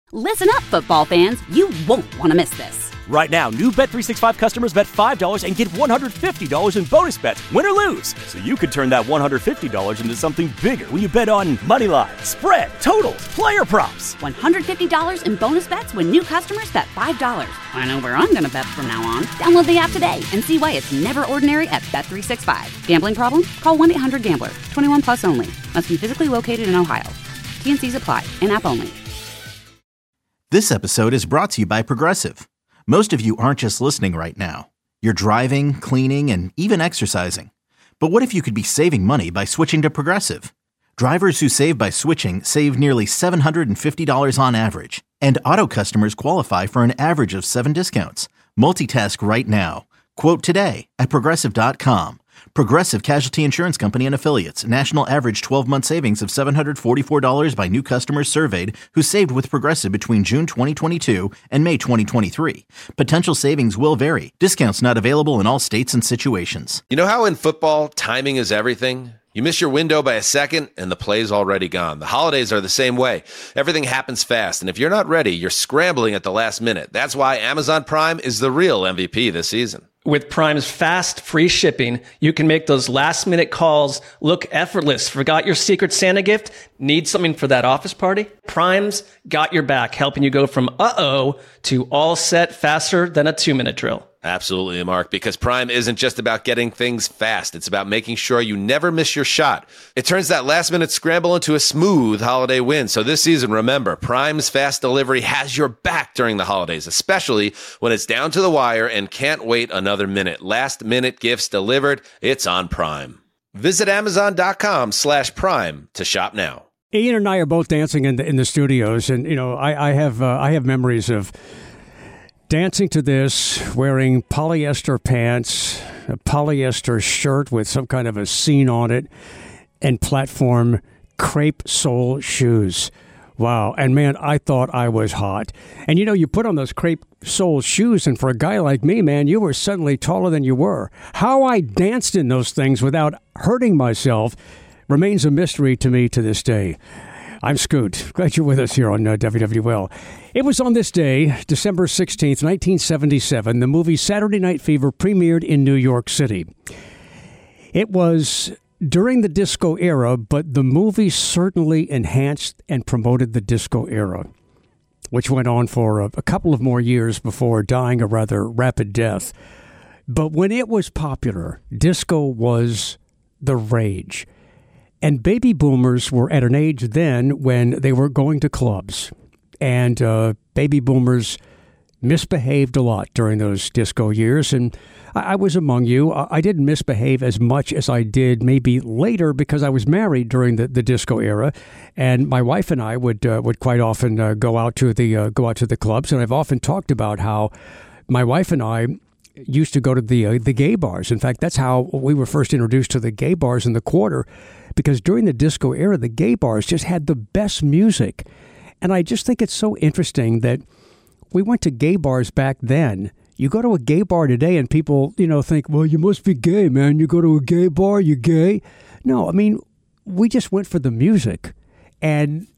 Listen up, football fans. You won't want to miss this. Right now, new Bet365 customers bet $5 and get $150 in bonus bets, win or lose. So you could turn that $150 into something bigger when you bet on money line, spread, totals, player props. $150 in bonus bets when new customers bet $5. I know where I'm going to bet from now on. Download the app today and see why it's never ordinary at Bet365. Gambling problem? Call 1-800-GAMBLER. 21 plus only. Must be physically located in Ohio. T&Cs apply. In-app only. This episode is brought to you by Progressive. Most of you aren't just listening right now. You're driving, cleaning, and even exercising. But what if you could be saving money by switching to Progressive? Drivers who save by switching save nearly $750 on average. And auto customers qualify for an average of 7 discounts. Multitask right now. Quote today at Progressive.com. Progressive Casualty Insurance Company and Affiliates. National average 12-month savings of $744 by new customers surveyed who saved with Progressive between June 2022 and May 2023. Potential savings will vary. Discounts not available in all states and situations. You know how in football, timing is everything? You miss your window by a second, and the play's already gone. The holidays are the same way. Everything happens fast, and if you're not ready, you're scrambling at the last minute. That's why Amazon Prime is the real MVP this season. With Prime's fast, free shipping, you can make those last-minute calls look effortless. Forgot your Secret Santa gift? Need something for that office party? Prime's got your back, helping you go from uh-oh to all set faster than a 2-minute drill. Absolutely, Mark, because Prime isn't just about getting things fast. It's about making sure you never miss your shot. It turns that last-minute scramble into a smooth holiday win. So this season, remember, Prime's fast delivery has your back during the holidays, especially when it's down to the wire and can't wait another minute. Last-minute gifts delivered, it's on Prime. Visit Amazon.com/Prime to shop now. Ian and I are both dancing in the studios, and I have memories of dancing to this, wearing polyester pants, a polyester shirt with some kind of a scene on it, and platform crepe sole shoes. Wow. And man, I thought I was hot. And you put on those crepe sole shoes, and for a guy like me, man, you were suddenly taller than you were. How I danced in those things without hurting myself remains a mystery to me to this day. I'm Scoot. Glad you're with us here on WWL. It was on this day, December 16th, 1977, the movie Saturday Night Fever premiered in New York City. It was during the disco era, but the movie certainly enhanced and promoted the disco era, which went on for a couple of more years before dying a rather rapid death. But when it was popular, disco was the rage. And baby boomers were at an age then when they were going to clubs. And baby boomers misbehaved a lot during those disco years. And I was among you. I didn't misbehave as much as I did maybe later because I was married during the disco era. And my wife and I would quite often go out to the clubs. And I've often talked about how my wife and I used to go to the gay bars. In fact, that's how we were first introduced to the gay bars in the Quarter, because during the disco era, the gay bars just had the best music. And I just think it's so interesting that we went to gay bars back then. You go to a gay bar today and people, think, well, you must be gay, man. You go to a gay bar, you gay? No, I mean, we just went for the music. And,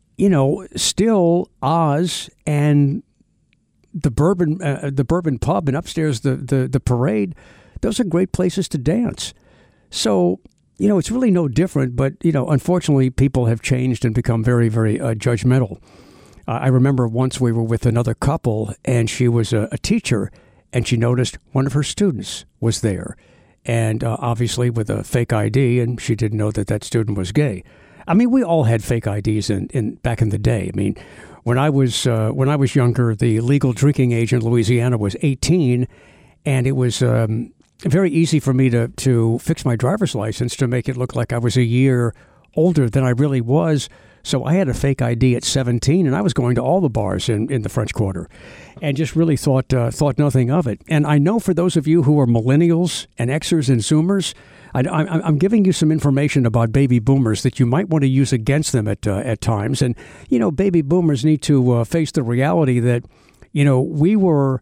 still Oz and the Bourbon Pub and upstairs the Parade, those are great places to dance. So, it's really no different, but, unfortunately people have changed and become very, very judgmental. I remember once we were with another couple and she was a teacher and she noticed one of her students was there and obviously with a fake ID, and she didn't know that student was gay. I mean, we all had fake IDs in back in the day. I mean, when I was younger, the legal drinking age in Louisiana was 18, and it was very easy for me to fix my driver's license to make it look like I was a year older than I really was. So I had a fake ID at 17, and I was going to all the bars in the French Quarter, and just really thought nothing of it. And I know for those of you who are millennials and Xers and Zoomers, I'm giving you some information about baby boomers that you might want to use against them at times. And baby boomers need to face the reality that we were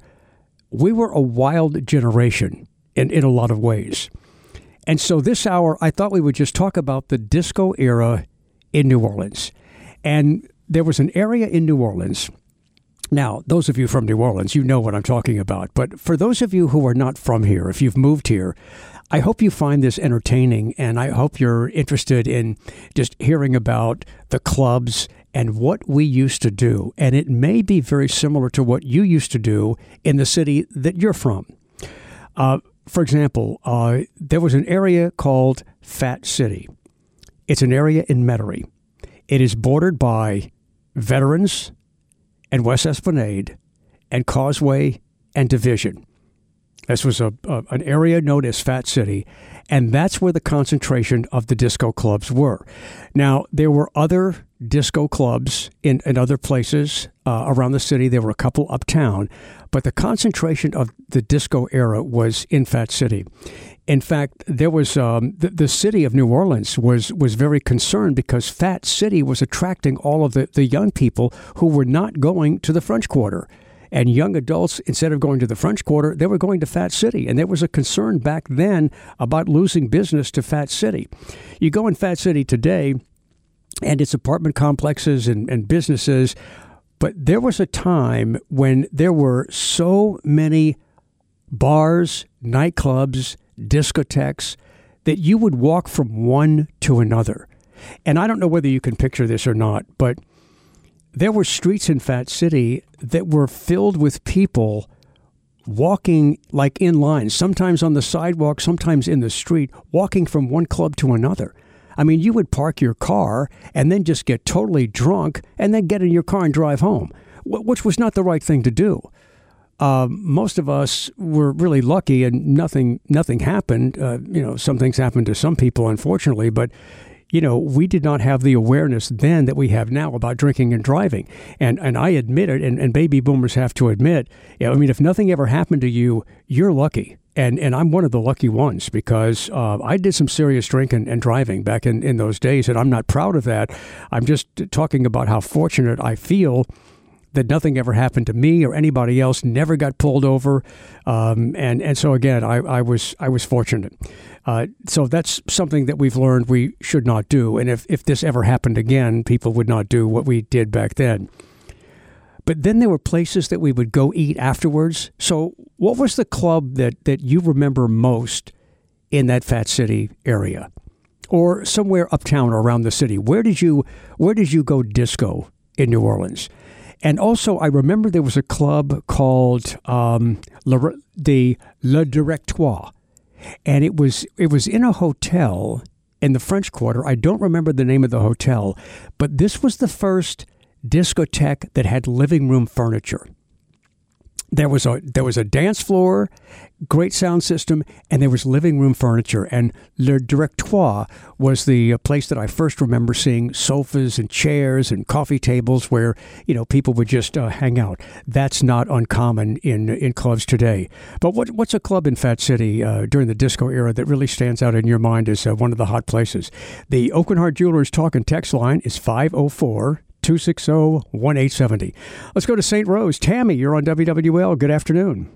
a wild generation in a lot of ways. And so this hour, I thought we would just talk about the disco era in New Orleans. And there was an area in New Orleans Now, those of you from New Orleans, you know what I'm talking about. But for those of you who are not from here, if you've moved here, I hope you find this entertaining, and I hope you're interested in just hearing about the clubs and what we used to do. And it may be very similar to what you used to do in the city that you're from. For example, there was an area called Fat City. It's an area in Metairie. It is bordered by Veterans and West Esplanade and Causeway and Division. This was an area known as Fat City, and that's where the concentration of the disco clubs were. Now, there were other disco clubs in other places around the city. There were a couple uptown, but the concentration of the disco era was in Fat City. In fact, there was the city of New Orleans was very concerned because Fat City was attracting all of the young people who were not going to the French Quarter. And young adults, instead of going to the French Quarter, they were going to Fat City. And there was a concern back then about losing business to Fat City. You go in Fat City today, and it's apartment complexes and businesses. But there was a time when there were so many bars, nightclubs, discotheques, that you would walk from one to another. And I don't know whether you can picture this or not, but there were streets in Fat City that were filled with people walking like in lines, sometimes on the sidewalk, sometimes in the street, walking from one club to another. I mean, you would park your car and then just get totally drunk and then get in your car and drive home, which was not the right thing to do. Most of us were really lucky and nothing happened. Some things happened to some people, unfortunately, but we did not have the awareness then that we have now about drinking and driving. And I admit it, and baby boomers have to admit, if nothing ever happened to you, you're lucky. And I'm one of the lucky ones because I did some serious drinking and driving back in those days, and I'm not proud of that. I'm just talking about how fortunate I feel that nothing ever happened to me or anybody else, never got pulled over. And so, again, I was fortunate. So that's something that we've learned we should not do. And if this ever happened again, people would not do what we did back then. But then there were places that we would go eat afterwards. So what was the club that you remember most in that Fat City area? Or somewhere uptown or around the city? Where did you go disco in New Orleans? And also, I remember there was a club called Le Directoire, and it was in a hotel in the French Quarter. I don't remember the name of the hotel, but this was the first discotheque that had living room furniture. There was a dance floor, great sound system, and there was living room furniture. And Le Directoire was the place that I first remember seeing sofas and chairs and coffee tables where people would just hang out. That's not uncommon in clubs today. But what's a club in Fat City during the disco era that really stands out in your mind as one of the hot places? The Oakland Heart Jewelers talk and text line is 504-260-1870. Let's go to St. Rose. Tammy, you're on WWL. Good afternoon.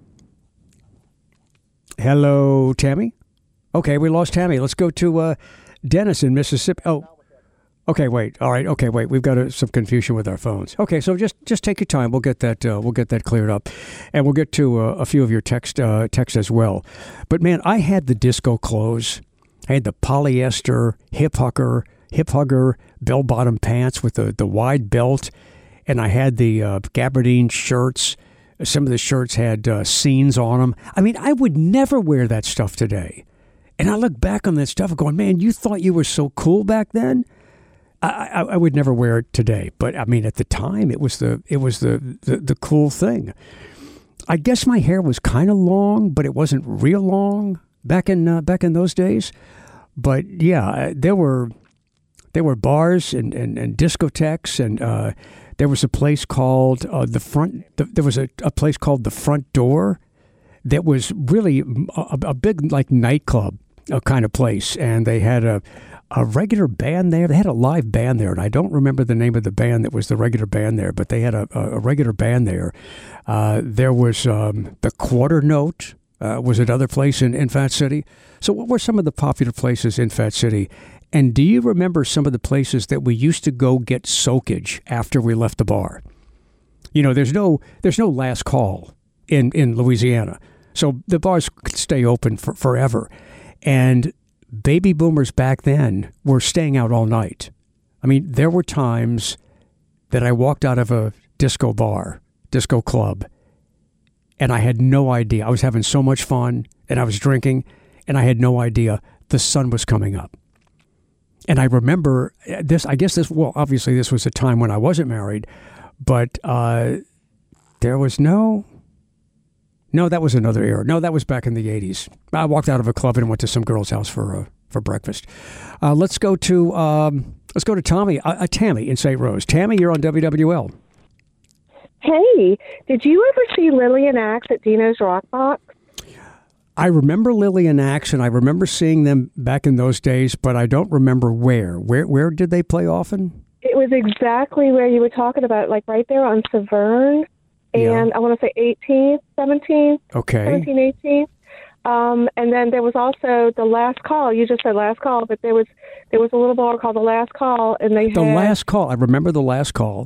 Hello, Tammy. Okay, we lost Tammy. Let's go to Dennis in Mississippi. Oh, okay, wait. All right, okay, wait. We've got some confusion with our phones. Okay, so just take your time. We'll get that cleared up, and we'll get to a few of your text as well. But man, I had the disco clothes. I had the polyester hip hugger bell-bottom pants with the wide belt, and I had the gabardine shirts. Some of the shirts had scenes on them. I mean, I would never wear that stuff today. And I look back on that stuff going, man, you thought you were so cool back then? I would never wear it today. But, I mean, at the time, it was the cool thing. I guess my hair was kind of long, but it wasn't real long back in those days. But, yeah, there were bars and discotheques, and there was a place called there was a place called the Front Door that was really a big like nightclub kind of place, and they had a regular band there. They had a live band there, and I don't remember the name of the band that was the regular band there, but they had a regular band there. There was the Quarter Note. Was another place in Fat City. So what were some of the popular places in Fat City? And do you remember some of the places that we used to go get soakage after we left the bar? There's no last call in Louisiana, so the bars could stay open forever. And baby boomers back then were staying out all night. I mean, there were times that I walked out of a disco club, and I had no idea. I was having so much fun, and I was drinking, and I had no idea the sun was coming up. And I remember this, obviously this was a time when I wasn't married, but there was no, that was another era. No, that was back in the 80s. I walked out of a club and went to some girl's house for breakfast. Let's go to Tommy, Tammy in St. Rose. Tammy, you're on WWL. Hey, did you ever see Lily and Axe at Dino's Rock Box? I remember Lily and Axe, and I remember seeing them back in those days, but I don't remember where. Where did they play often? It was exactly where you were talking about, like right there on Severn, and I want to say 18th, 17th, okay. 17, 18th. And then there was also The Last Call. You just said Last Call, but there was a little bar called The Last Call, and they had... The Last Call. I remember The Last Call.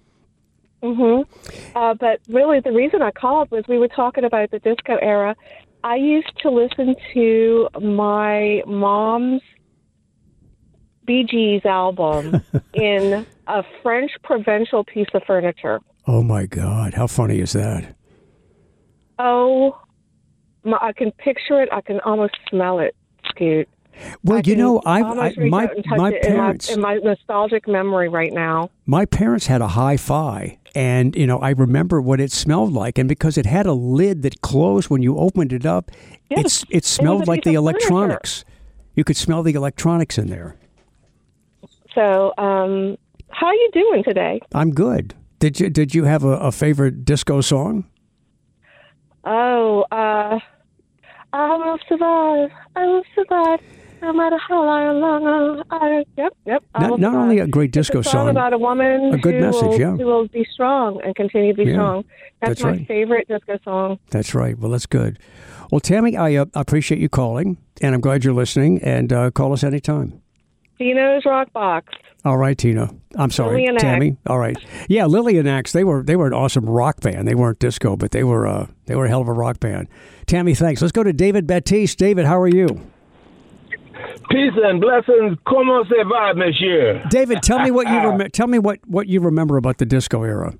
Mm-hmm. But really, the reason I called was we were talking about the disco era. I used to listen to my mom's Bee Gees album in a French provincial piece of furniture. Oh, my God. How funny is that? Oh, I can picture it. I can almost smell it, Scoot. Well, my parents... In my nostalgic memory right now. My parents had a hi-fi, and, I remember what it smelled like. And because it had a lid that closed when you opened it up, yes, it smelled like the electronics. You could smell the electronics in there. So, how are you doing today? I'm good. Did you have a favorite disco song? Oh, I will survive. I will survive. No matter how long. Yep. Not only a great disco song, about a woman a good message, who will be strong and continue to be strong. That's my favorite disco song. That's right. Well, that's good. Well, Tammy, I appreciate you calling, and I'm glad you're listening, and call us anytime. Dino's Rock Box. All right, Tina. I'm sorry, Tammy. All right. Yeah, Lily and Axe, they were an awesome rock band. They weren't disco, but they were a hell of a rock band. Tammy, thanks. Let's go to David Baptiste. David, how are you? Peace and blessings. Comment ça va, monsieur? David, tell me what you remember about the disco era.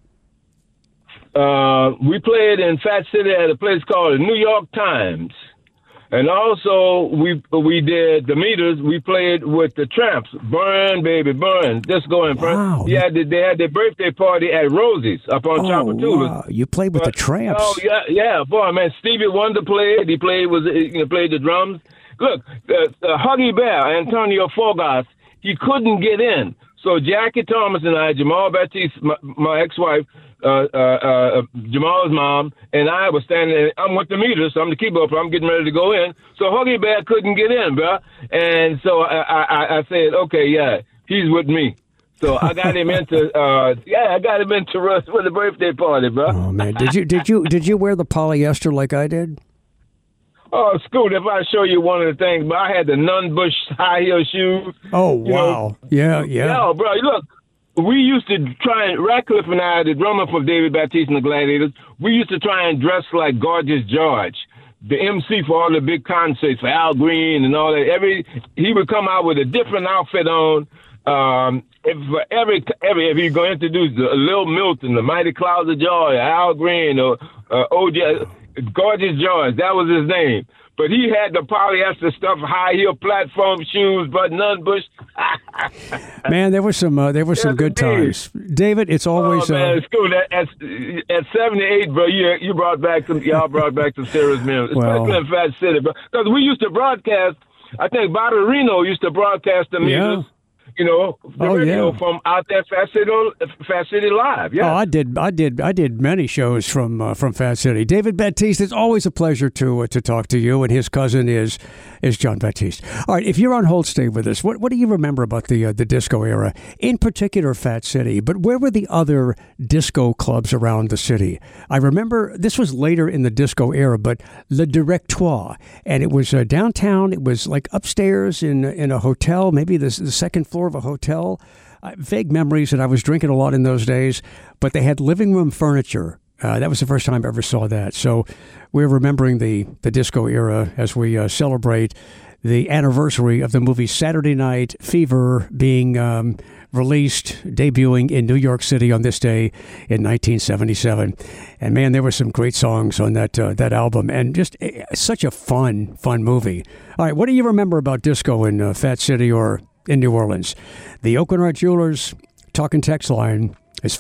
We played in Fat City at a place called New York Times. And also, we did the Meters. We played with the Tramps. Burn, baby, burn. Disco and wow. They had their birthday party at Rosie's up on Chapatula. Wow. You played with the Tramps. Oh, yeah. Boy, man, Stevie Wonder played. He played the drums. Look, Huggy Bear, Antonio Fogas, he couldn't get in. So Jackie Thomas and I, Jamal Baptiste, my ex-wife, Jamal's mom, and I were standing there. I'm with the Meters, so I'm the keyboard player. I'm getting ready to go in. So Huggy Bear couldn't get in, bro. And so I said, okay, yeah, he's with me. So I got him into Russ for the birthday party, bro. Oh man, did you wear the polyester like I did? Oh, Scoot, if I show you one of the things, but I had the Nunn-Bush high heel shoes. Oh, wow. Yeah. Yeah, bro, look, we used to try and, Ratcliffe and I, the drummer for David Baptiste and the Gladiators, we used to try and dress like Gorgeous George, the MC for all the big concerts, for Al Green and all that. He would come out with a different outfit on. If you're going to introduce Lil Milton, the Mighty Clouds of Joy, Al Green, or OJ, Gorgeous George, that was his name. But he had the polyester stuff, high heel platform shoes, but Nunn-Bush. Man, there were some good times. David, it's always. Oh man, it's cool. At 78, bro, y'all brought back some serious memories, especially in Fat City, bro. Because we used to broadcast. I think Barbarino used to broadcast the music. Radio from out there, Fat City Live. Yeah. Oh, I did many shows from Fat City. David Baptiste, it's always a pleasure to talk to you, and his cousin is John Baptiste. All right, if you're on hold, stay with us. What do you remember about the disco era, in particular Fat City? But where were the other disco clubs around the city? I remember this was later in the disco era, but Le Directoire, and it was downtown. It was like upstairs in a hotel, maybe the second floor of a hotel. vague memories that I was drinking a lot in those days, but they had living room furniture. That was the first time I ever saw that. So we're remembering the disco era as we celebrate the anniversary of the movie Saturday Night Fever being released, debuting in New York City on this day in 1977. And man, there were some great songs on that album, and just such a fun movie. All right, what do you remember about disco in Fat City or in New Orleans? The Oakenart Jewelers talk and text line is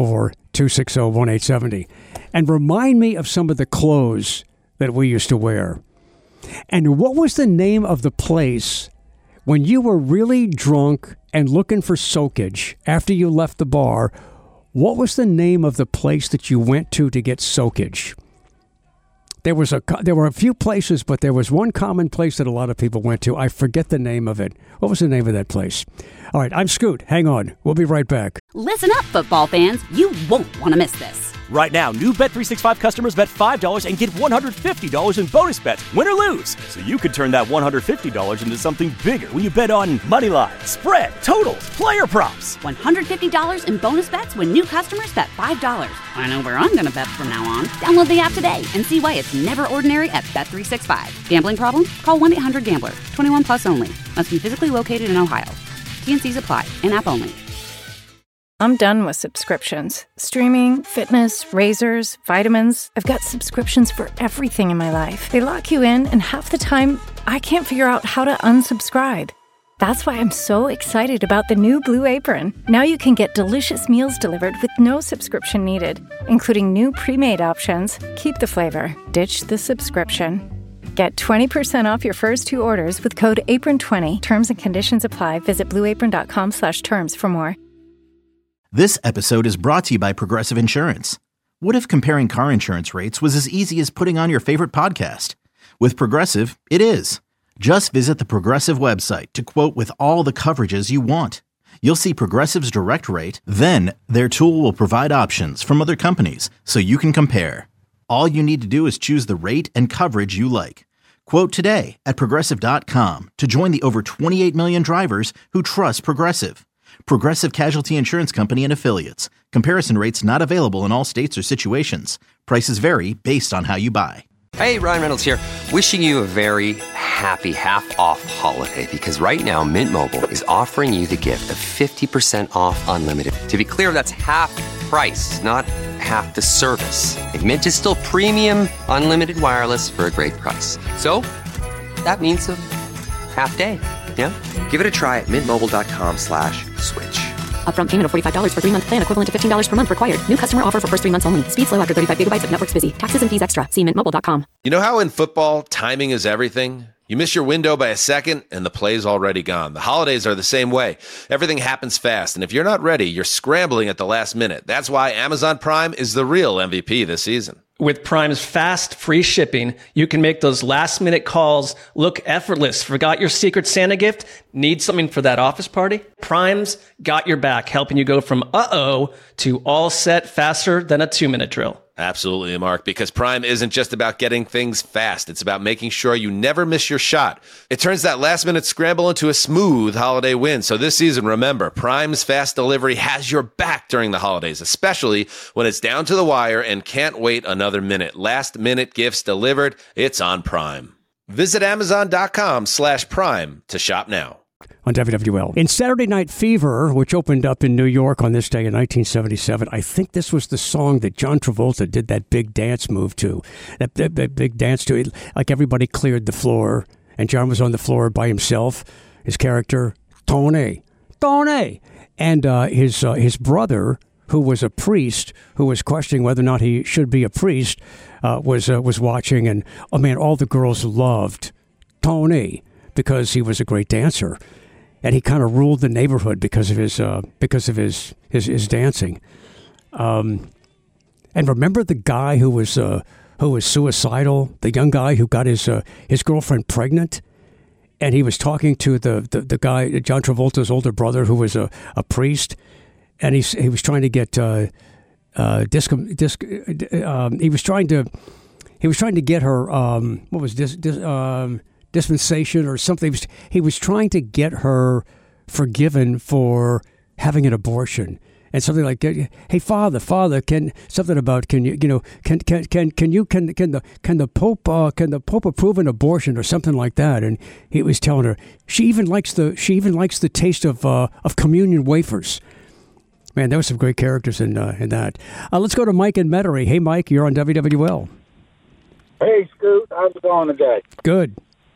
504-260-1870. And remind me of some of the clothes that we used to wear. And what was the name of the place when you were really drunk and looking for soakage after you left the bar? What was the name of the place that you went to get soakage? There were a few places, but there was one common place that a lot of people went to. I forget the name of it. What was the name of that place? All right, I'm Scoot. Hang on. We'll be right back. Listen up, football fans. You won't want to miss this. Right now, new Bet365 customers bet $5 and get $150 in bonus bets, win or lose. So you could turn that $150 into something bigger when you bet on money line, spread, totals, player props. $150 in bonus bets when new customers bet $5. I know where I'm going to bet from now on. Download the app today and see why it's never ordinary at Bet365. Gambling problem? Call 1-800-GAMBLER. 21 plus only. Must be physically located in Ohio. T&Cs apply. In-app only. I'm done with subscriptions. Streaming, fitness, razors, vitamins. I've got subscriptions for everything in my life. They lock you in, and half the time, I can't figure out how to unsubscribe. That's why I'm so excited about the new Blue Apron. Now you can get delicious meals delivered with no subscription needed, including new pre-made options. Keep the flavor. Ditch the subscription. Get 20% off your first 2 orders with code APRON20. Terms and conditions apply. Visit blueapron.com/terms for more. This episode is brought to you by Progressive Insurance. What if comparing car insurance rates was as easy as putting on your favorite podcast? With Progressive, it is. Just visit the Progressive website to quote with all the coverages you want. You'll see Progressive's direct rate, then their tool will provide options from other companies so you can compare. All you need to do is choose the rate and coverage you like. Quote today at Progressive.com to join the over 28 million drivers who trust Progressive. Progressive Casualty Insurance Company and Affiliates. Comparison rates not available in all states or situations. Prices vary based on how you buy. Hey, Ryan Reynolds here. Wishing you a very happy half-off holiday because right now Mint Mobile is offering you the gift of 50% off unlimited. To be clear, that's half price, not half the service. And Mint is still premium unlimited wireless for a great price. So that means a half day. Yeah? Give it a try at mintmobile.com/switch. Upfront payment of $45 for 3-month plan equivalent to $15 per month required. New customer offer for first 3 months only. Speed slow after 35 gigabytes if network's busy. Taxes and fees extra. See mintmobile.com. You know how in football, timing is everything? You miss your window by a second, and the play's already gone. The holidays are the same way. Everything happens fast, and if you're not ready, you're scrambling at the last minute. That's why Amazon Prime is the real MVP this season. With Prime's fast, free shipping, you can make those last-minute calls look effortless. Forgot your Secret Santa gift? Need something for that office party? Prime's got your back, helping you go from uh-oh to all set faster than a 2-minute drill. Absolutely, Mark, because Prime isn't just about getting things fast. It's about making sure you never miss your shot. It turns that last-minute scramble into a smooth holiday win. So this season, remember, Prime's fast delivery has your back during the holidays, especially when it's down to the wire and can't wait another minute. Last-minute gifts delivered, it's on Prime. Visit Amazon.com/Prime to shop now. On WWL. In Saturday Night Fever, which opened up in New York on this day in 1977, I think this was the song that John Travolta did that big dance move to. That big dance to it. Like everybody cleared the floor, and John was on the floor by himself. His character, Tony. And his brother, who was a priest, who was questioning whether or not he should be a priest, was watching. And, oh man, all the girls loved Tony because he was a great dancer. And he kind of ruled the neighborhood because of his dancing. And remember the guy who was suicidal, the young guy who got his girlfriend pregnant, and he was talking to the guy, John Travolta's older brother, who was a priest, and he was trying to get he was trying to get her dispensation or something. He was trying to get her forgiven for having an abortion. And something like, "Hey, Father, can something about can the Pope approve an abortion or something like that?" And he was telling her she even likes the taste of communion wafers. Man, there were some great characters in that. Let's go to Mike in Metairie. Hey, Mike, you're on WWL. Hey, Scoot, how's it going today? Good.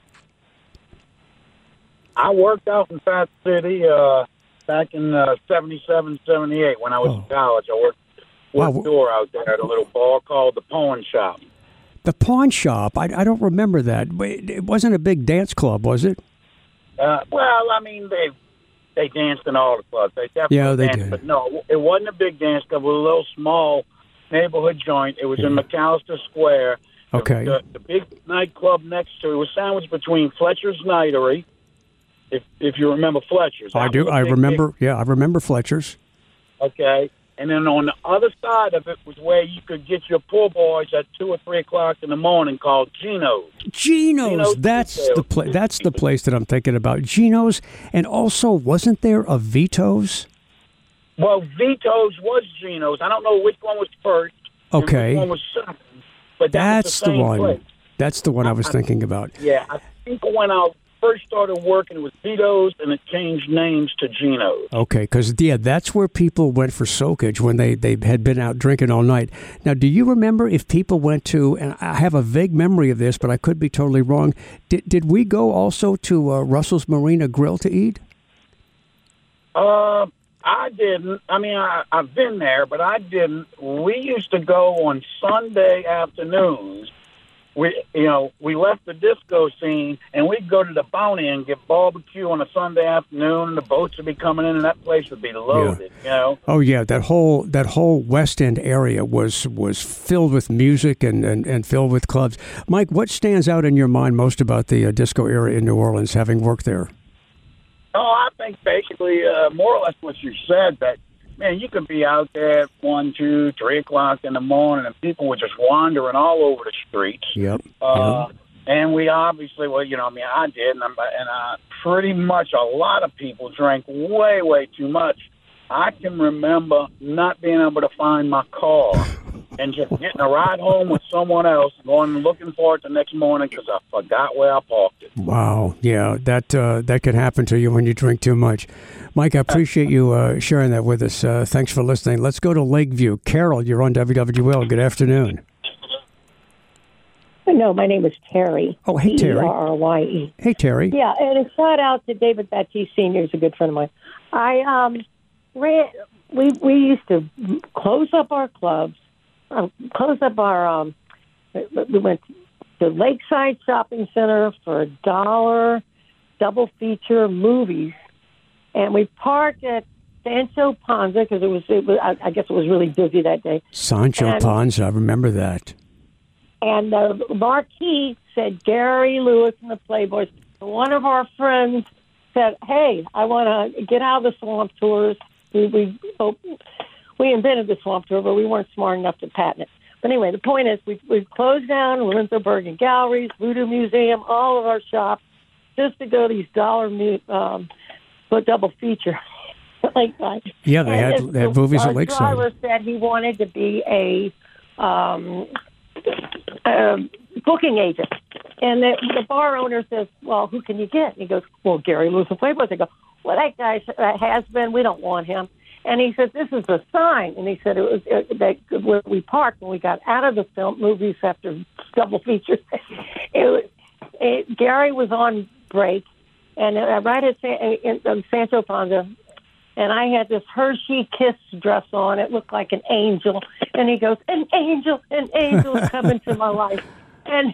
I worked out in Fat City. Back in 77, 78, when I was in college, I worked door out there at a little bar called the Pawn Shop. The Pawn Shop? I don't remember that. It wasn't a big dance club, was it? Well, I mean, they danced in all the clubs. They definitely danced, did. But no, it wasn't a big dance club. It was a little small neighborhood joint. It was in McAllister Square. Okay. The big nightclub next to it was sandwiched between Fletcher's Nightery. If you remember Fletcher's. I do. I remember. Yeah, I remember Fletcher's. Okay. And then on the other side of it was where you could get your poor boys at 2 or 3 o'clock in the morning, called Geno's. Geno's. That's the place. That's the place that I'm thinking about. Geno's, and also wasn't there a Vito's? Well, Vito's was Geno's. I don't know which one was first. Okay. Which one was second. But that's the one. Place. That's the one I was thinking about. Yeah, I think when I first started working, it was Vito's, and it changed names to Geno's. Okay, because, that's where people went for soakage when they had been out drinking all night. Now, do you remember if people went to, and I have a vague memory of this, but I could be totally wrong, did we go also to Russell's Marina Grill to eat? I didn't. I mean, I've been there, but I didn't. We used to go on Sunday afternoons. We left the disco scene, and we'd go to the Bounty and get barbecue on a Sunday afternoon, and the boats would be coming in, and that place would be loaded, Oh, yeah, that whole West End area was filled with music and filled with clubs. Mike, what stands out in your mind most about the disco era in New Orleans, having worked there? Oh, I think basically more or less what you said, that, man, you could be out there at 1, 2, 3 o'clock in the morning, and people were just wandering all over the streets. Yep. And we obviously, I did, and pretty much a lot of people drank way, way too much. I can remember not being able to find my car and just getting a ride home with someone else, going and looking for it the next morning because I forgot where I parked it. Wow. Yeah, that could happen to you when you drink too much. Mike, I appreciate you sharing that with us. Thanks for listening. Let's go to Lakeview. Carol, you're on WWL. Good afternoon. No, my name is Terry. Oh, hey, Terry. Terrye. Hey, Terry. Yeah, and a shout out to David Baptiste Sr., who's a good friend of mine. We used to close up our clubs, we went to Lakeside Shopping Center for $1, double feature movies, and we parked at Sancho Panza because it was I guess it was really busy that day. Sancho Panza, I remember that. And the marquee said Gary Lewis and the Playboys. One of our friends said, "Hey, I want to get out of the swamp tours." We invented the swamp tour, but we weren't smart enough to patent it. But anyway, the point is, we closed down Winthrop Bergen Galleries, Voodoo Museum, all of our shops, just to go to these $1 double feature. Lakeside. Yeah, they had movies at Lakeside. Our driver said he wanted to be a booking agent. And the bar owner says, "Well, who can you get?" And he goes, "Well, Gary Lewis and Playboys." They go, "Well, that guy has been. We don't want him." And he said, "This is the sign." And he said it was that where we parked when we got out of the film movies after double features. Gary was on break, and right at Sancho Panza, and I had this Hershey Kiss dress on. It looked like an angel. And he goes, an angel is coming to my life. And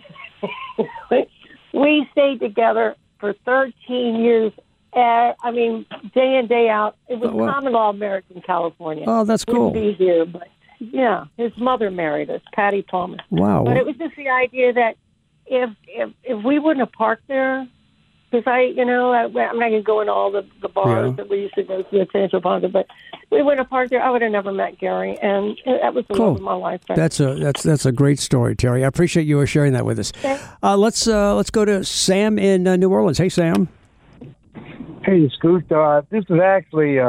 we stayed together for 13 years. Day in, day out. It was common law marriage in California. Oh, that's cool. Wouldn't be here, but yeah, his mother married us, Patty Palmer. Wow. But it was just the idea that if we wouldn't have parked there, because I'm not going to go in all the bars that we used to go to at Sancho Panza, but we wouldn't have parked there, I would have never met Gary, and that was the love of my life. That's a great story, Terry. I appreciate you sharing that with us. Okay. Let's go to Sam in New Orleans. Hey, Sam. Hey, Scoot. This is actually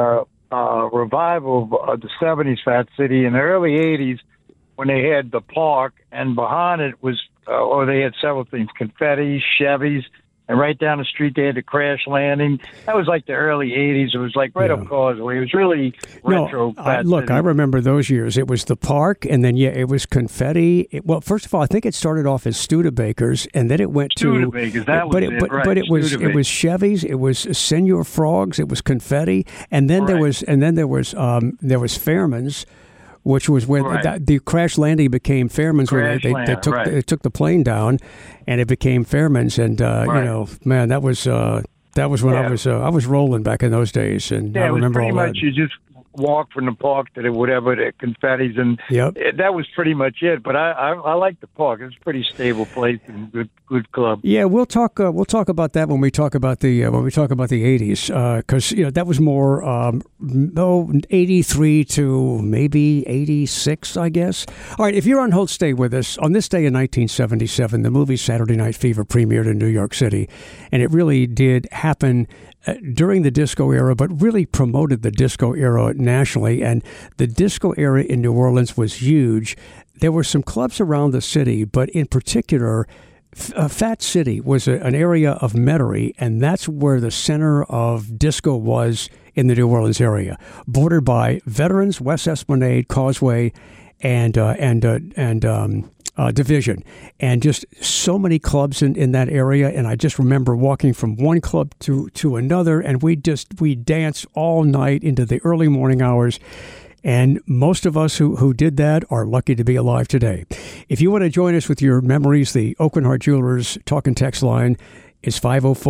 revival of the 70s Fat City in the early 80s when they had the park, and behind it was, they had several things, confetti, Chevys, and right down the street they had the Crash Landing. That was like the early 80s. It was like right up Causeway. It was really retro. Look, I remember those years. It was the park, and then, it was confetti. Well, first of all, I think it started off as Studebakers, and then it went to... Studebakers, that was it, right. But it was Chevys, it was Senor Frogs, it was confetti, and then there was Fairman's, which was when the Crash Landing became Fairman's, where they took the plane down, and it became Fairman's, and man, that was when I was rolling back in those days, and I remember all that. Pretty much you just walk from the park to whatever the confettis, and that was pretty much it. But I like the park. It's a pretty stable place and good club. Yeah, we'll talk about that when we talk about the 80s, because that was more 83 to maybe 86, I guess. All right, if you're on hold, stay with us. On this day in 1977, the movie Saturday Night Fever premiered in New York City, and it really did happen during the disco era, but really promoted the disco era nationally. And the disco era in New Orleans was huge. There were some clubs around the city, but in particular, Fat City was an area of Metairie, and that's where the center of disco was in the New Orleans area, bordered by Veterans, West Esplanade, Causeway, and Division, and just so many clubs in that area. And I just remember walking from one club to another, and we danced all night into the early morning hours. And most of us who did that are lucky to be alive today. If you want to join us with your memories, the Aucoin Hart Jewelers talk and text line is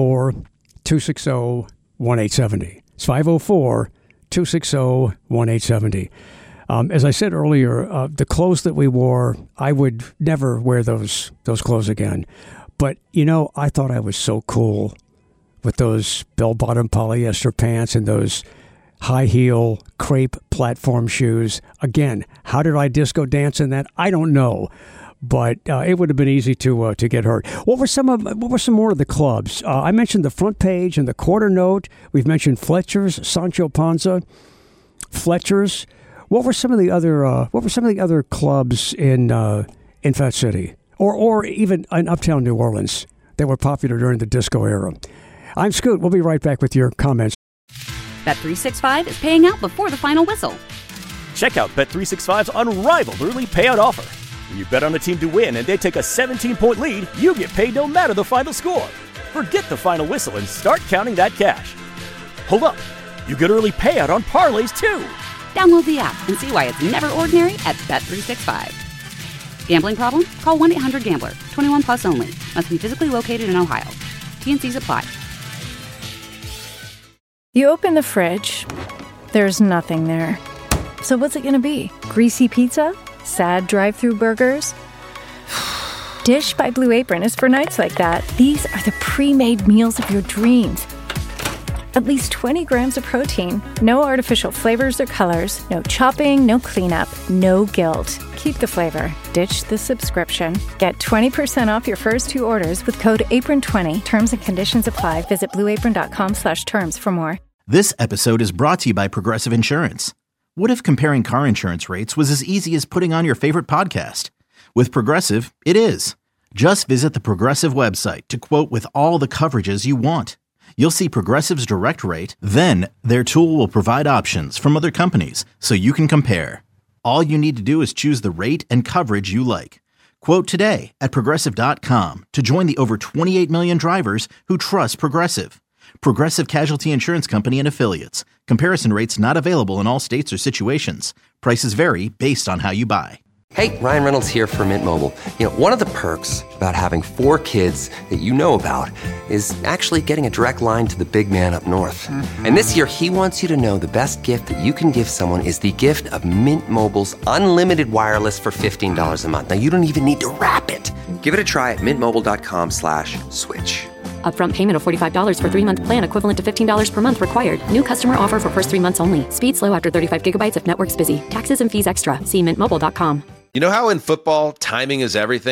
504-260-1870. It's 504-260-1870. As I said earlier, the clothes that we wore, I would never wear those clothes again. But, I thought I was so cool with those bell-bottom polyester pants and those high-heel crepe platform shoes. Again, how did I disco dance in that? I don't know. But it would have been easy to get hurt. What were some more of the clubs? I mentioned the Front Page and the Quarter Note. We've mentioned Fletcher's, Sancho Panza, Fletcher's. What were some of the other clubs in Fat City, or even in Uptown New Orleans that were popular during the disco era? I'm Scoot. We'll be right back with your comments. Bet365 is paying out before the final whistle. Check out Bet365's unrivaled early payout offer. When you bet on a team to win and they take a 17-point lead, you get paid no matter the final score. Forget the final whistle and start counting that cash. Hold up. You get early payout on parlays, too. Download the app and see why it's never ordinary at Bet365. Gambling problem? Call 1-800-GAMBLER. 21 plus only. Must be physically located in Ohio. T&Cs apply. You open the fridge. There's nothing there. So what's it going to be? Greasy pizza? Sad drive-thru burgers? Dish by Blue Apron is for nights like that. These are the pre-made meals of your dreams. At least 20 grams of protein, no artificial flavors or colors, no chopping, no cleanup, no guilt. Keep the flavor. Ditch the subscription. Get 20% off your first 2 orders with code APRON20. Terms and conditions apply. Visit blueapron.com/terms for more. This episode is brought to you by Progressive Insurance. What if comparing car insurance rates was as easy as putting on your favorite podcast? With Progressive, it is. Just visit the Progressive website to quote with all the coverages you want. You'll see Progressive's direct rate, then their tool will provide options from other companies so you can compare. All you need to do is choose the rate and coverage you like. Quote today at Progressive.com to join the over 28 million drivers who trust Progressive. Progressive Casualty Insurance Company and Affiliates. Comparison rates not available in all states or situations. Prices vary based on how you buy. Hey, Ryan Reynolds here for Mint Mobile. One of the perks about having 4 kids that you know about is actually getting a direct line to the big man up north. Mm-hmm. And this year, he wants you to know the best gift that you can give someone is the gift of Mint Mobile's unlimited wireless for $15 a month. Now, you don't even need to wrap it. Give it a try at mintmobile.com/switch. Upfront payment of $45 for 3-month plan equivalent to $15 per month required. New customer offer for first 3 months only. Speed slow after 35 gigabytes if network's busy. Taxes and fees extra. See mintmobile.com. You know how in football, timing is everything?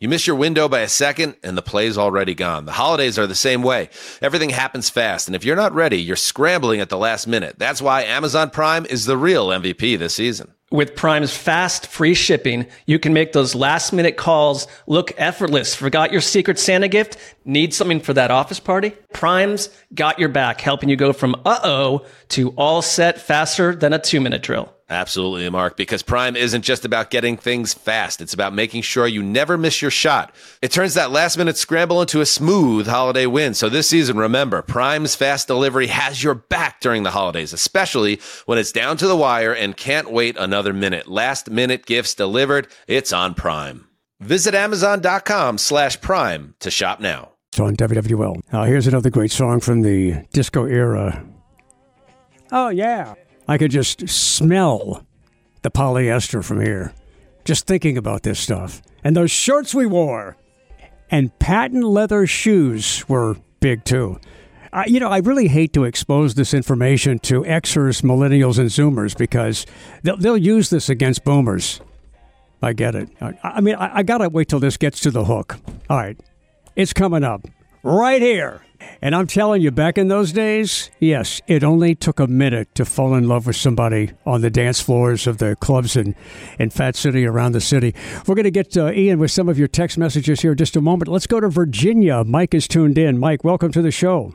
You miss your window by a second, and the play's already gone. The holidays are the same way. Everything happens fast, and if you're not ready, you're scrambling at the last minute. That's why Amazon Prime is the real MVP this season. With Prime's fast, free shipping, you can make those last-minute calls look effortless. Forgot your Secret Santa gift? Need something for that office party? Prime's got your back, helping you go from uh-oh to all set faster than a 2-minute drill. Absolutely, Mark, because Prime isn't just about getting things fast. It's about making sure you never miss your shot. It turns that last-minute scramble into a smooth holiday win. So this season, remember, Prime's fast delivery has your back during the holidays, especially when it's down to the wire and can't wait another minute. Last-minute gifts delivered, it's on Prime. Visit Amazon.com/Prime to shop now. It's on WWL. Here's another great song from the disco era. Oh, yeah. I could just smell the polyester from here, just thinking about this stuff. And those shirts we wore. And patent leather shoes were big, too. I really hate to expose this information to Xers, millennials, and Zoomers because they'll use this against boomers. I get it. I got to wait till this gets to the hook. All right. It's coming up right here. And I'm telling you, back in those days, yes, it only took a minute to fall in love with somebody on the dance floors of the clubs in Fat City around the city. We're going to get Ian with some of your text messages here in just a moment. Let's go to Virginia. Mike is tuned in. Mike, welcome to the show.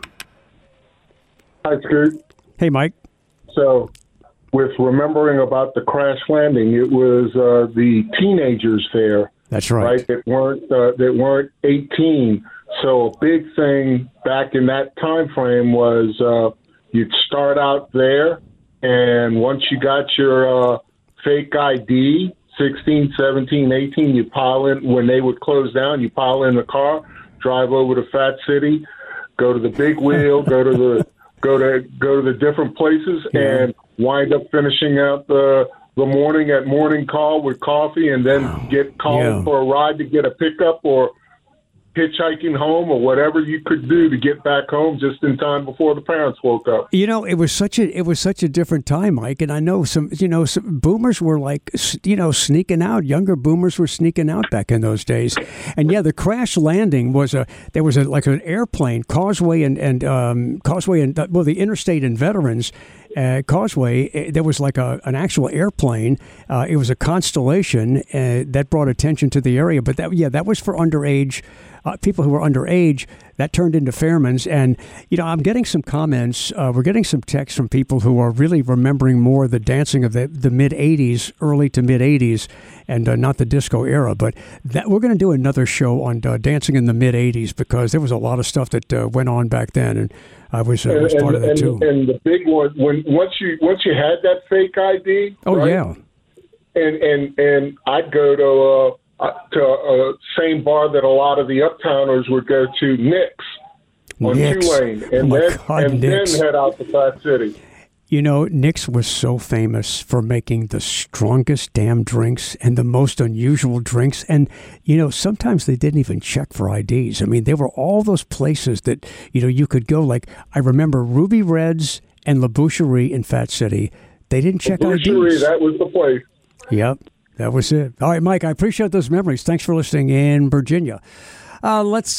Hi, Scoot. Hey, Mike. So, with remembering about the crash landing, it was the teenagers there. That's right. That weren't 18. So a big thing back in that time frame was you'd start out there, and once you got your fake ID, 16, 17, 18, you pile in. When they would close down, you pile in the car, drive over to Fat City, go to the Big Wheel, go to the different places, and wind up finishing out the morning at morning call with coffee, and then get called for a ride to get a pickup or hitchhiking home or whatever you could do to get back home just in time before the parents woke up. It was such a different time, Mike. And I know some boomers were sneaking out. Younger boomers were sneaking out back in those days. And the crash landing was an airplane, Causeway and the Interstate and Veterans Causeway. There was like an actual airplane. It was a Constellation that brought attention to the area. But that was for underage. People who were underage, that turned into Fairman's. And, I'm getting some comments. We're getting some texts from people who are really remembering more the dancing of the mid-'80s, early to mid-'80s, and not the disco era. But we're going to do another show on dancing in the mid-'80s because there was a lot of stuff that went on back then. And I was part of that, too. And the big one, once you had that fake ID. Oh, right? yeah. And I'd go to same bar that a lot of the uptowners would go to, Nick's on Tulane, and then head out to Fat City. Nick's was so famous for making the strongest damn drinks and the most unusual drinks. And, sometimes they didn't even check for IDs. I mean, there were all those places that, you could go. Like, I remember Ruby Reds and La Boucherie in Fat City. They didn't check IDs. That was the place. Yep. That was it. All right, Mike, I appreciate those memories. Thanks for listening in Virginia. Let's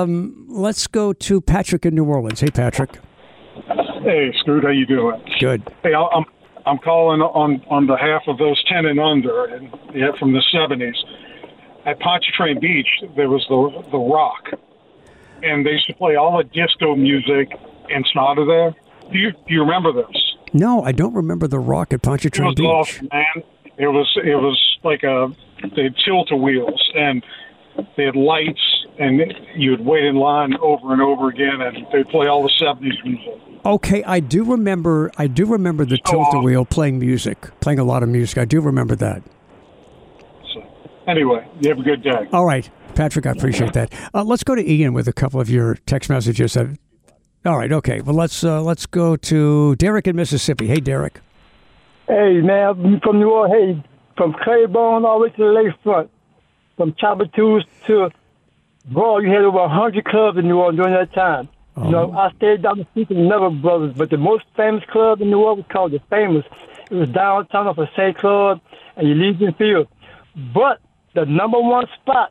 go to Patrick in New Orleans. Hey, Patrick. Hey, Scoot, how you doing? Good. Hey, I'm calling on behalf of those 10 and under, and from the 70s. At Pontchartrain Beach, there was the Rock, and they used to play all the disco music in Sonata there. Do you remember this? No, I don't remember the Rock at Pontchartrain Beach. Awesome, man. It was like they had tilt-a-wheels, and they had lights, and you'd wait in line over and over again, and they'd play all the 70s music. Okay, I do remember the tilt-a-wheel playing a lot of music. I do remember that. So, anyway, you have a good day. All right, Patrick, I appreciate that. Let's go to Ian with a couple of your text messages. All right, okay. Well, let's go to Derek in Mississippi. Hey, Derek. Hey, man, from New Orleans. Hey, from Claiborne all the way to the lakefront. From Chabatous to Broad, you had over 100 clubs in New Orleans during that time. I stayed down the street from Neville Brothers, but the most famous club in New Orleans was called The Famous. It was downtown off of St. Claude and Elysian Field. But the number one spot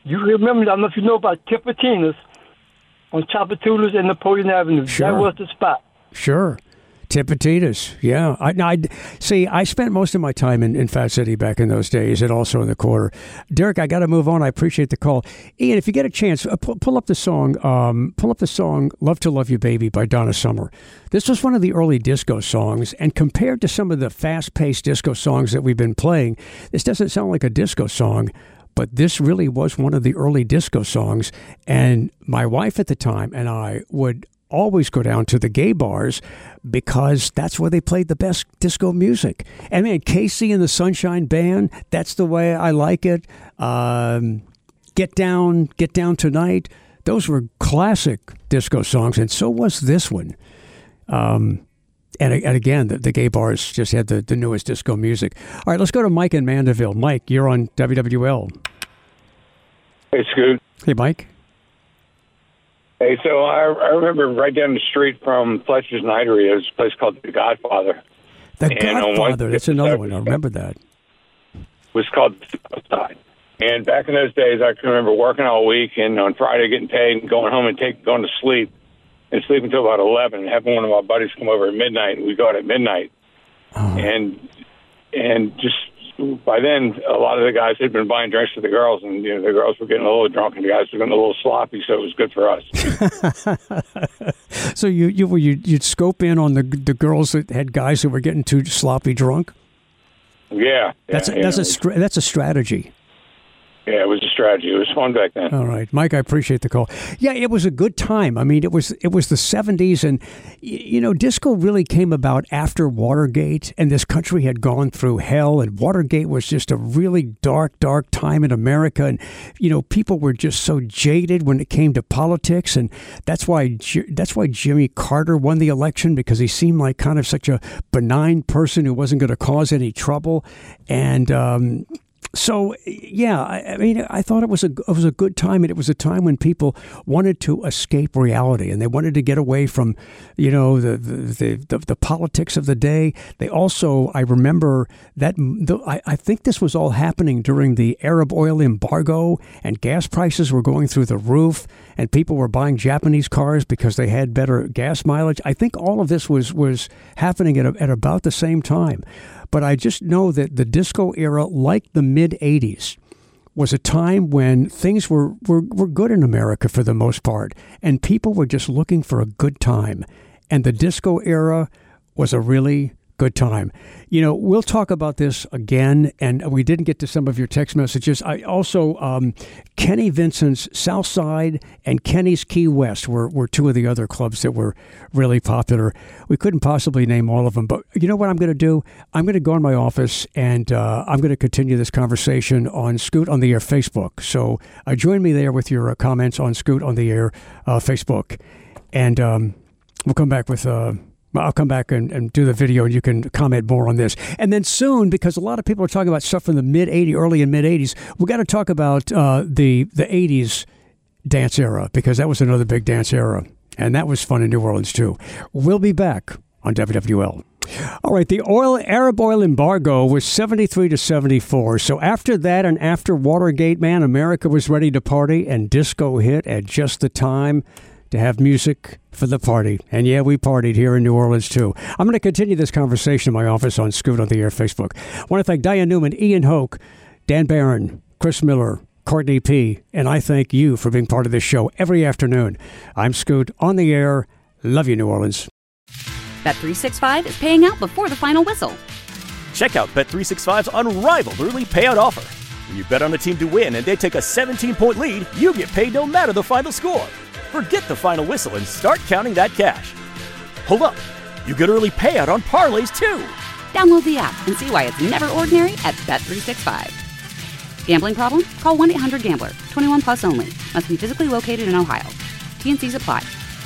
You remember, I don't know if you know about Tipitina's on Chapatoulas and Napoleon Avenue. Sure. That was the spot. Sure. Tipititas, yeah. I spent most of my time in Fat City back in those days, and also in the Quarter. Derek, I got to move on. I appreciate the call. Ian, if you get a chance, pull up the song. "Love to Love You, Baby" by Donna Summer. This was one of the early disco songs, and compared to some of the fast-paced disco songs that we've been playing, this doesn't sound like a disco song. But this really was one of the early disco songs, and my wife at the time and I would always go down to the gay bars because that's where they played the best disco music. I mean, Casey and the Sunshine Band, That's the Way I Like It, Get Down Tonight. Those were classic disco songs, and so was this one. And again, the gay bars just had the newest disco music. All right, let's go to Mike in Mandeville. Mike, you're on WWL. Hey, Scoot. Hey, Mike. Hey, so I remember right down the street from Fletcher's Nightery, there's a place called The Godfather. The Godfather, that's another one. I remember that. It was called The Outside. And back in those days, I can remember working all week and on Friday getting paid and going home and going to sleep and sleep until about 11 and having one of my buddies come over at midnight, and we go out at midnight. Oh. And just by then, a lot of the guys had been buying drinks for the girls, and the girls were getting a little drunk, and the guys were getting a little sloppy, so it was good for us. So you'd scope in on the girls that had guys who were getting too sloppy drunk? Yeah. That's a strategy. Yeah, it was a strategy. It was fun back then. All right, Mike, I appreciate the call. Yeah, it was a good time. I mean, it was the 70s, and disco really came about after Watergate, and this country had gone through hell, and Watergate was just a really dark time in America, and people were just so jaded when it came to politics, and that's why Jimmy Carter won the election, because he seemed like kind of such a benign person who wasn't going to cause any trouble, and so, yeah, I mean, I thought it was a good time, and it was a time when people wanted to escape reality, and they wanted to get away from, the politics of the day. They also, I remember that I think this was all happening during the Arab oil embargo, and gas prices were going through the roof, and people were buying Japanese cars because they had better gas mileage. I think all of this was happening at about the same time. But I just know that the disco era, like the mid-'80s, was a time when things were good in America for the most part, and people were just looking for a good time. And the disco era was a really good time. We'll talk about this again, and we didn't get to some of your text messages. I also, Kenny Vincent's Southside and Kenny's Key West were two of the other clubs that were really popular. We couldn't possibly name all of them, but you know what I'm going to do? I'm going to go in my office, and I'm going to continue this conversation on Scoot on the Air Facebook. So join me there with your comments on Scoot on the Air Facebook, and we'll come back with... I'll come back and do the video, and you can comment more on this. And then soon, because a lot of people are talking about stuff from the early and mid-'80s, we got to talk about the 80s dance era, because that was another big dance era, and that was fun in New Orleans too. We'll be back on WWL. All right, the Arab oil embargo was 73 to 74. So after that and after Watergate, man, America was ready to party, and disco hit at just the time to have music for the party. And yeah, we partied here in New Orleans too. I'm going to continue this conversation in my office on Scoot on the Air Facebook. I want to thank Diane Newman, Ian Hoke, Dan Barron, Chris Miller, Courtney P., and I thank you for being part of this show every afternoon. I'm Scoot on the Air. Love you, New Orleans. Bet365 is paying out before the final whistle. Check out Bet365's unrivaled early payout offer. When you bet on a team to win and they take a 17-point lead, you get paid no matter the final score. Forget the final whistle and start counting that cash. Hold up. You get early payout on parlays, too. Download the app and see why it's never ordinary at Bet365. Gambling problem? Call 1-800-GAMBLER. 21 plus only. Must be physically located in Ohio. T&Cs apply.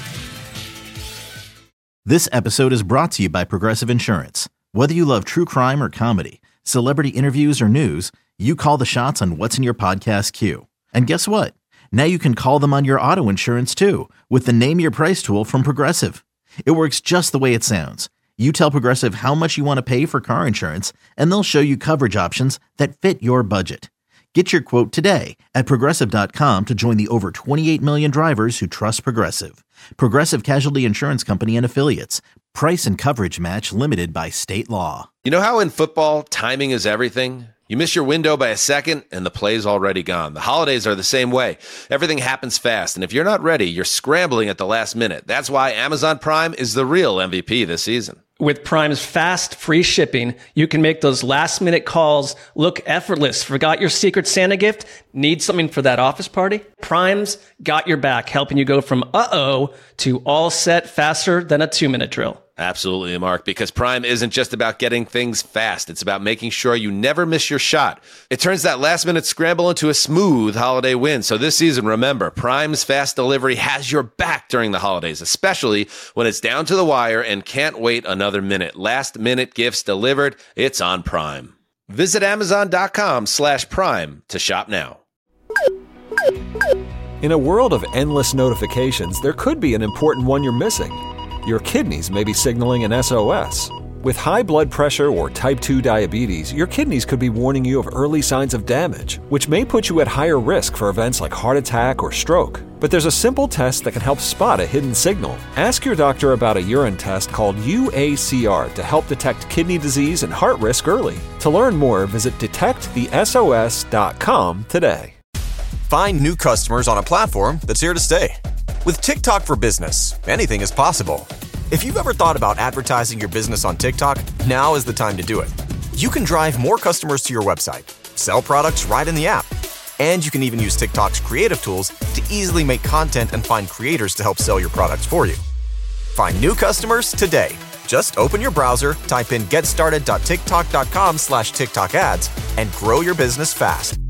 This episode is brought to you by Progressive Insurance. Whether you love true crime or comedy, celebrity interviews or news, you call the shots on what's in your podcast queue. And guess what? Now you can call them on your auto insurance too with the Name Your Price tool from Progressive. It works just the way it sounds. You tell Progressive how much you want to pay for car insurance, and they'll show you coverage options that fit your budget. Get your quote today at Progressive.com to join the over 28 million drivers who trust Progressive. Progressive Casualty Insurance Company and Affiliates. Price and coverage match limited by state law. You know how in football, timing is everything? You miss your window by a second, and the play's already gone. The holidays are the same way. Everything happens fast, and if you're not ready, you're scrambling at the last minute. That's why Amazon Prime is the real MVP this season. With Prime's fast, free shipping, you can make those last-minute calls look effortless. Forgot your Secret Santa gift? Need something for that office party? Prime's got your back, helping you go from uh-oh to all set faster than a 2-minute drill. Absolutely, Mark, because Prime isn't just about getting things fast. It's about making sure you never miss your shot. It turns that last-minute scramble into a smooth holiday win. So this season, remember, Prime's fast delivery has your back during the holidays, especially when it's down to the wire and can't wait another minute. Last-minute gifts delivered, it's on Prime. Visit Amazon.com/Prime to shop now. In a world of endless notifications, there could be an important one you're missing. Your kidneys may be signaling an SOS. With high blood pressure or type 2 diabetes, your kidneys could be warning you of early signs of damage, which may put you at higher risk for events like heart attack or stroke. But there's a simple test that can help spot a hidden signal. Ask your doctor about a urine test called UACR to help detect kidney disease and heart risk early. To learn more, visit detectthesos.com today. Find new customers on a platform that's here to stay. With TikTok for Business, anything is possible. If you've ever thought about advertising your business on TikTok, now is the time to do it. You can drive more customers to your website, sell products right in the app, and you can even use TikTok's creative tools to easily make content and find creators to help sell your products for you. Find new customers today. Just open your browser, type in getstarted.tiktok.com/TikTok ads, and grow your business fast.